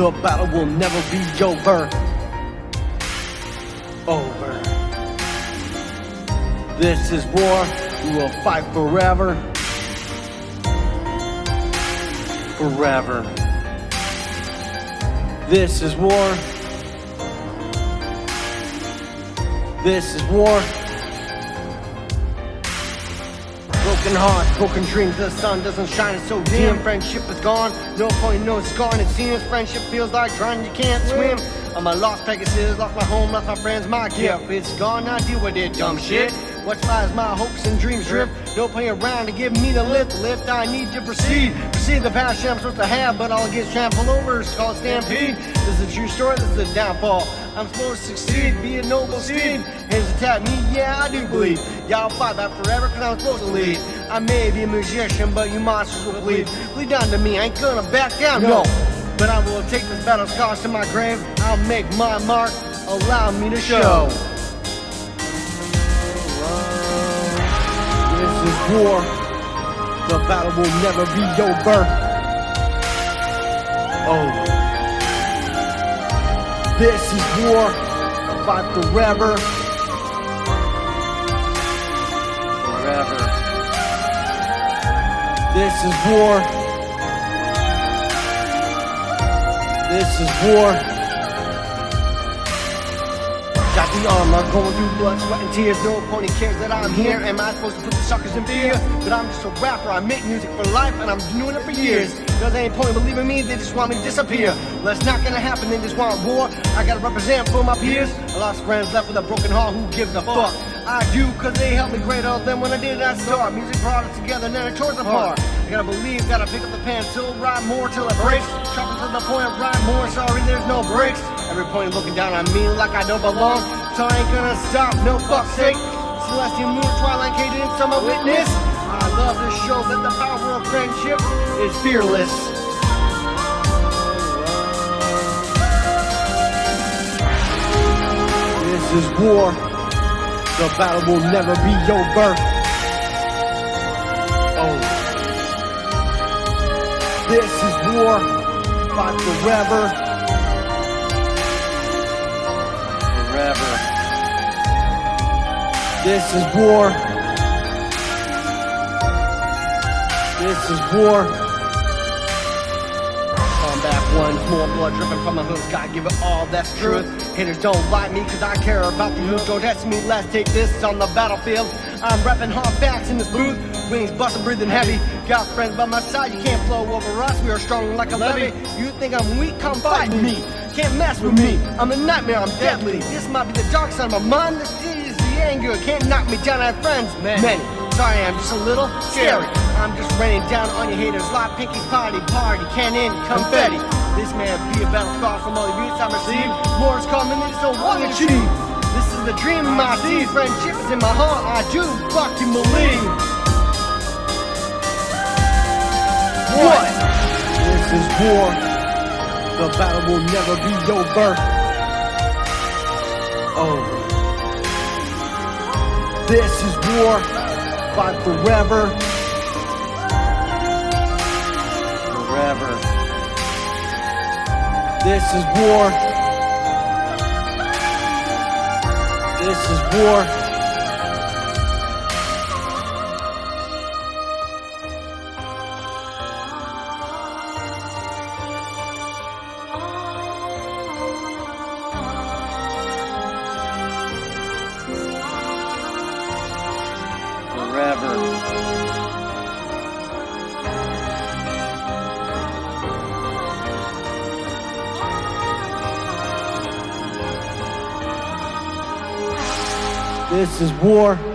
The battle will never be over. Over. This is war. We will fight forever. Forever. This is war. This is war. Broken hearts, broken dreams, the sun doesn't shine, it's so dim. Friendship is gone, no point, no scar. It seems friendship feels like drowning, you can't swim. I'm a lost Pegasus, lost my home, lost my friends, my gift. It's gone, now deal with it, dumb shit. Watch as my hopes and dreams drift. No playing around to give me the lift I need to proceed. Proceed the passion I'm supposed to have, but all gets trampled over. It's called stampede. This is a true story, this is a downfall. I'm supposed to succeed, be a noble steed. Hands attack me, yeah, I do believe. Y'all fight back forever, cause I'm supposed to lead. I may be a magician, but you monsters will bleed. Bleed down to me, I ain't gonna back down, no. But I will take this battle scars to my grave. I'll make my mark, allow me to show. This is war. The battle will never be over. Oh. This is war. Fight forever. Forever. This is war. This is war. Got the armor, going through blood, sweat, and tears. No opponent cares that I'm here. Am I supposed to put the suckers in fear? But I'm just a rapper, I make music for life, and I'm doing it for years. Cause they ain't point believing me, they just want me to disappear. Well, that's not gonna happen, they just want war. I gotta represent for my peers. I lost friends, left with a broken heart, who gives a fuck? I do, cause they helped me greater than when I did that start. Music brought us together, now it tore us apart. I gotta believe, gotta pick up the pencil, write more till it breaks. Sharpen to the point, write more, sorry there's no breaks. Every point looking down on me like I don't belong. So I ain't gonna stop, no fuck's sake. Celestial moon, twilight cadence, I'm a witness. I love to show that the power of friendship is fearless. This is war. The battle will never be over. Oh. This is war. Fight forever. Forever. This is war. This is war. Come back once more, blood dripping from my hooves. Gotta give it all, that's truth. Haters don't like me cause I care about the youth. Don't test me, let's take this on the battlefield. I'm repping hard facts in this booth. Wings bustin', breathing heavy. Got friends by my side, you can't flow over us. We are strong like a levee. You think I'm weak? Come fight me. Can't mess with me. I'm a nightmare, I'm deadly. This might be the dark side of my mind. This is the anger. Can't knock me down, I have friends. Many. Sorry, I'm just a little scary. I'm just raining down on your haters like Pinky's party, cannon, confetti. This may be a battle scar from all the abuse I received. More is coming, they just don't want to achieve. This is the dream I see. Friendship is in my heart, I do fucking believe. What? This is war. The battle will never be over. Oh. This is war. Fight forever. Forever. This is war. This is war. Forever. This is war.